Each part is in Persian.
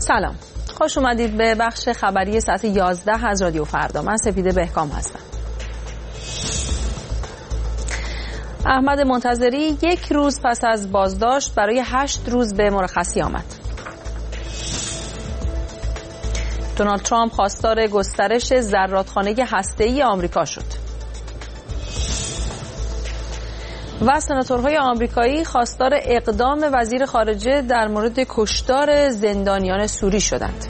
سلام، خوش اومدید به بخش خبری ساعت 11 از رادیو فردا. من سپیده بهکام هستم. احمد منتظری یک روز پس از بازداشت برای 8 روز به مرخصی آمد. دونالد ترامپ خواستار گسترش زرادخانه هسته‌ای آمریکا شد. و سناتورهای آمریکایی خواستار اقدام وزیر خارجه در مورد کشتار زندانیان سوری شدند.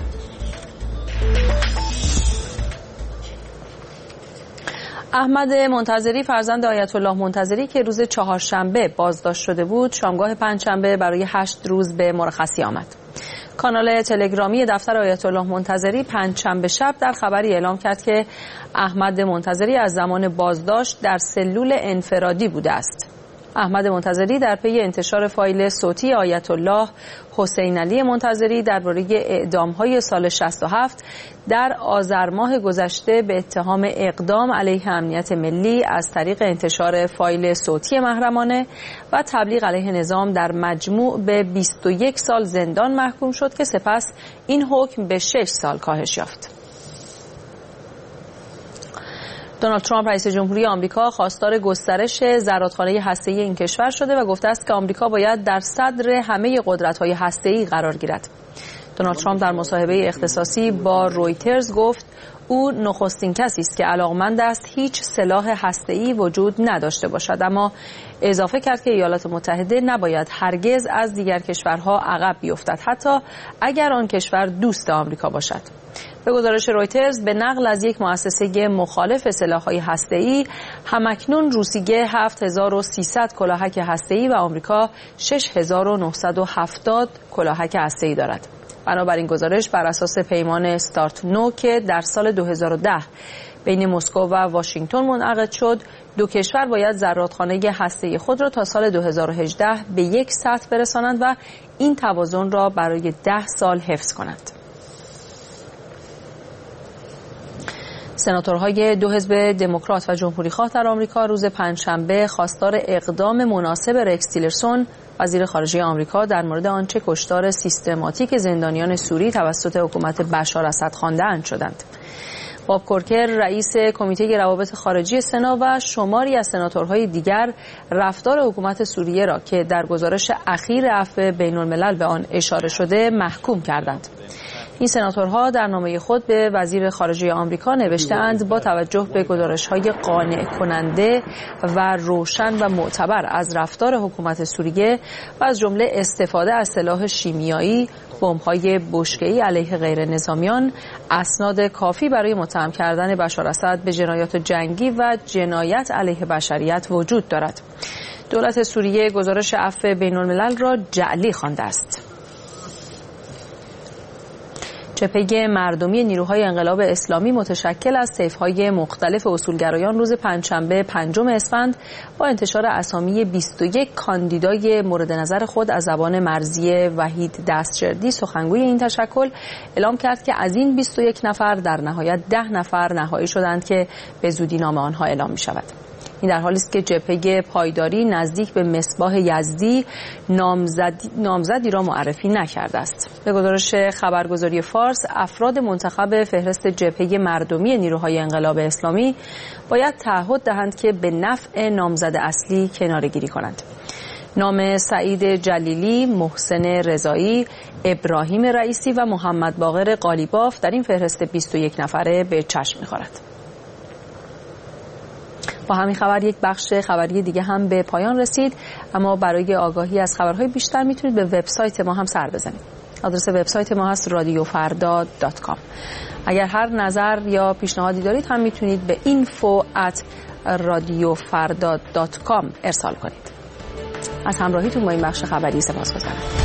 احمد منتظری فرزند آیت الله منتظری که روز چهارشنبه بازداشت شده بود، شامگاه پنجشنبه برای 8 روز به مرخصی آمد. کانال تلگرامی دفتر آیت الله منتظری پنجشنبه شب در خبری اعلام کرد که احمد منتظری از زمان بازداشت در سلول انفرادی بوده است. احمد منتظری در پی انتشار فایل صوتی آیت الله حسین علی منتظری درباره اعدام‌های سال 67 در آذر ماه گذشته به اتهام اقدام علیه امنیت ملی از طریق انتشار فایل صوتی محرمانه و تبلیغ علیه نظام در مجموع به 21 سال زندان محکوم شد که سپس این حکم به 6 سال کاهش یافت. دونالد ترامپ رئیس جمهوری آمریکا خواستار گسترش زرادخانه هسته‌ای این کشور شده و گفته است که آمریکا باید در صدر همه قدرت‌های هسته‌ای قرار گیرد. دونالد ترامپ در مصاحبه اختصاصی با رویترز گفت او نخستین کسی است که علاقمند است هیچ سلاح هسته‌ای وجود نداشته باشد، اما اضافه کرد که ایالات متحده نباید هرگز از دیگر کشورها عقب بیفتد، حتی اگر آن کشور دوست آمریکا باشد. به گزارش رویترز به نقل از یک مؤسسه مخالف سلاح‌های هسته‌ای، همکنون روسیه 7300 کلاهک هسته‌ای و آمریکا 6970 کلاهک هسته‌ای دارد. بنابراین گزارش بر اساس پیمان استارت نو که در سال 2010 بین مسکو و واشنگتن منعقد شد، دو کشور باید زرادخانه هسته‌ای خود را تا سال 2018 به یک سطح برسانند و این توازن را برای 10 سال حفظ کنند. سناتورهای دو حزب دموکرات و جمهوری‌خواه در آمریکا روز پنجشنبه خواستار اقدام مناسب رکس تیلرسون وزیر خارجه آمریکا در مورد آنچه کشتار سیستماتیک زندانیان سوری توسط حکومت بشار اسد خوانده‌اند شدند. باب کورکر رئیس کمیته روابط خارجی سنا و شماری از سناتورهای دیگر رفتار حکومت سوریه را که در گزارش اخیر عفو بین‌الملل به آن اشاره شده محکوم کردند. این سناتورها در نامه خود به وزیر خارجه آمریکا نوشته‌اند با توجه به گزارش‌های قانع کننده و روشن و معتبر از رفتار حکومت سوریه و از جمله استفاده از سلاح شیمیایی، بمب‌های بشکه‌ای علیه غیر نظامیان، اسناد کافی برای متهم کردن بشار اسد به جنایات جنگی و جنایت علیه بشریت وجود دارد. دولت سوریه گزارش عفو بین‌الملل را جعلی خوانده است. جبهه مردمی نیروهای انقلاب اسلامی متشکل از طیف‌های مختلف اصولگرایان روز پنجشنبه 5 اسفند با انتشار اسامی 21 کاندیدای مورد نظر خود از زبان مرزی وحید دستشردی سخنگوی این تشکل اعلام کرد که از این 21 نفر در نهایت 10 نفر نهایی شدند که به زودی نام آنها اعلام می شود. این در حالی است که جبهه پایداری نزدیک به مصباح یزدی نامزدی را معرفی نکرده است. به گزارش خبرگزاری فارس، افراد منتخب فهرست جبهه مردمی نیروهای انقلاب اسلامی باید تعهد دهند که به نفع نامزد اصلی کناره‌گیری کنند. نام سعید جلیلی، محسن رضایی، ابراهیم رئیسی و محمد باقر قالیباف در این فهرست 21 نفره به چشم می‌خورد. با همین خبر یک بخش خبری دیگه هم به پایان رسید، اما برای آگاهی از خبرهای بیشتر میتونید به وبسایت ما هم سر بزنید. آدرس وبسایت ما هست radiofarda.com. اگر هر نظر یا پیشنهادی دارید هم میتونید به info@radiofarda.com ارسال کنید. از همراهیتون با این بخش خبری سپاسگزارم.